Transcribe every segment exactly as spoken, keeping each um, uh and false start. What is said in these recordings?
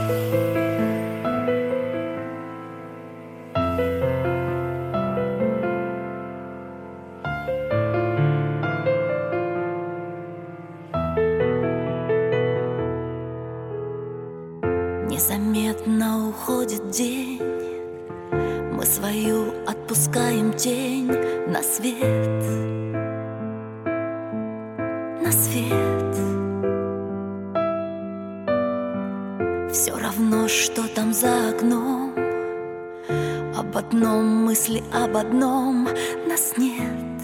Незаметно уходит день, мы свою отпускаем тень на свет, на свет. Все равно, что там за окном, об одном мысли, об одном. Нас нет,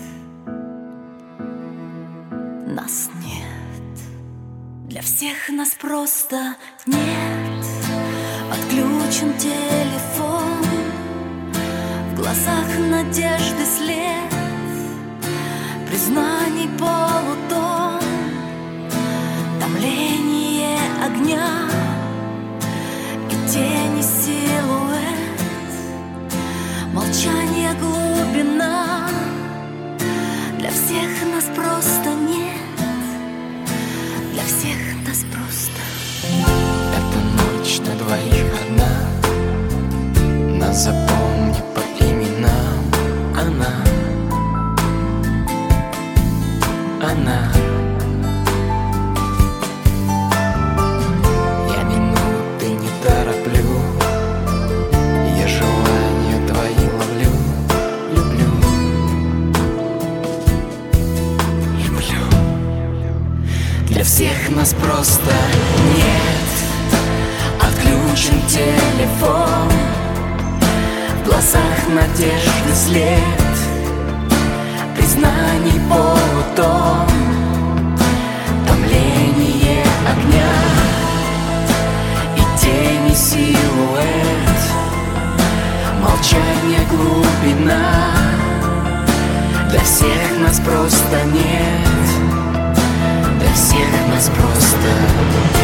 нас нет. Для всех нас просто нет. Отключен телефон, в глазах надежды след, признаний полутон, томление огня и тени силуэт, молчание глубина. Для всех нас просто нет, для всех нас просто. Эта ночь на двоих одна, нас запомни по именам. Она, она. Я минуты не тороплю, я желания твои ловлю. Люблю, люблю. Для всех нас просто нет. Отключен телефон, в глазах надежды след, признаний полутон, томление огня и тени силуэт, молчание глубина. Для всех нас просто нет, для всех нас просто